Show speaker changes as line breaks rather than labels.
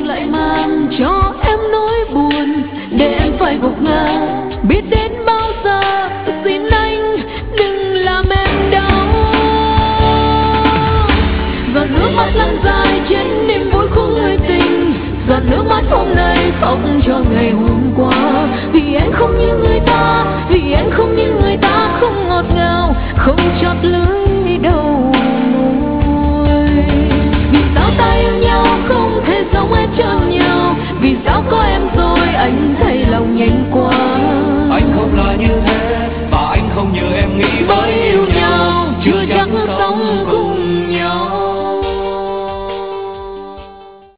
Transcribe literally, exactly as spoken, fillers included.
lại mang cho em nỗi buồn để em phải gục ngã. Biết đến bao giờ xin anh đừng làm em đau. Giọt nước mắt lăn dài trên niềm vui của người tình, giọt nước mắt hôm nay khóc cho ngày hôm qua.